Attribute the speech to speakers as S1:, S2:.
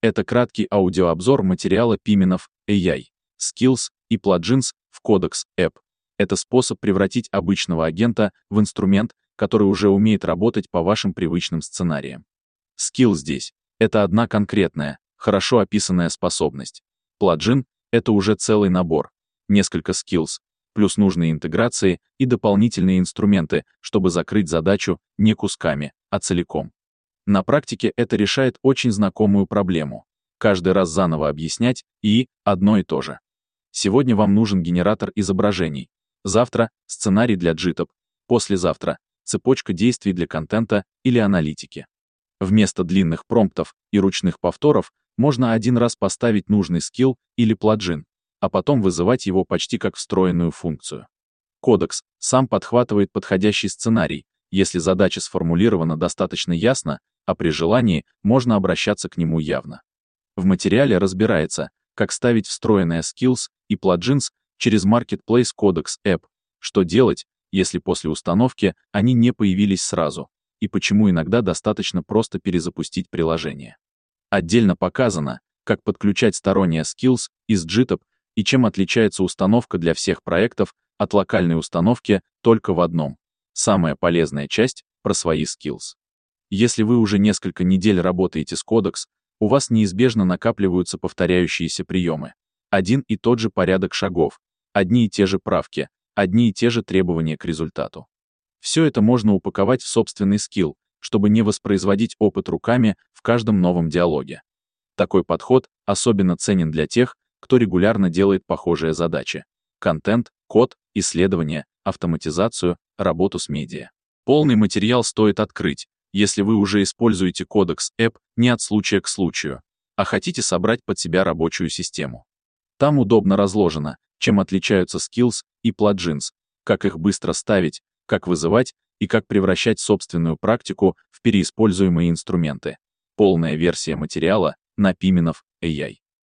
S1: Это краткий аудиообзор материала Piminov AI, Skills и Plugins в Codex App. Это способ превратить обычного агента в инструмент, который уже умеет работать по вашим привычным сценариям. Скилл здесь — это одна конкретная, хорошо описанная способность. Плагин — это уже целый набор, несколько skills, плюс нужные интеграции и дополнительные инструменты, чтобы закрыть задачу не кусками, а целиком. На практике это решает очень знакомую проблему. Каждый раз заново объяснять и одно и то же. Сегодня вам нужен генератор изображений. Завтра — сценарий для JITOP. Послезавтра — цепочка действий для контента или аналитики. Вместо длинных промптов и ручных повторов можно один раз поставить нужный скилл или плагин, а потом вызывать его почти как встроенную функцию. Кодекс сам подхватывает подходящий сценарий, если задача сформулирована достаточно ясно, а при желании можно обращаться к нему явно. В материале разбирается, как ставить встроенные skills и plugins через Marketplace Codex App, что делать, если после установки они не появились сразу, и почему иногда достаточно просто перезапустить приложение. Отдельно показано, как подключать сторонние skills из JITOP и чем отличается установка для всех проектов от локальной установки только в одном. Самая полезная часть — про свои skills. Если вы уже несколько недель работаете с Codex, у вас неизбежно накапливаются повторяющиеся приемы. Один и тот же порядок шагов, одни и те же правки, одни и те же требования к результату. Все это можно упаковать в собственный скилл, чтобы не воспроизводить опыт руками в каждом новом диалоге. Такой подход особенно ценен для тех, кто регулярно делает похожие задачи: контент, код, исследования, автоматизацию, работу с медиа. Полный материал стоит открыть, если вы уже используете Codex App не от случая к случаю, а хотите собрать под себя рабочую систему. Там удобно разложено, чем отличаются skills и plugins, как их быстро ставить, как вызывать и как превращать собственную практику в переиспользуемые инструменты. Полная версия материала на Piminov AI.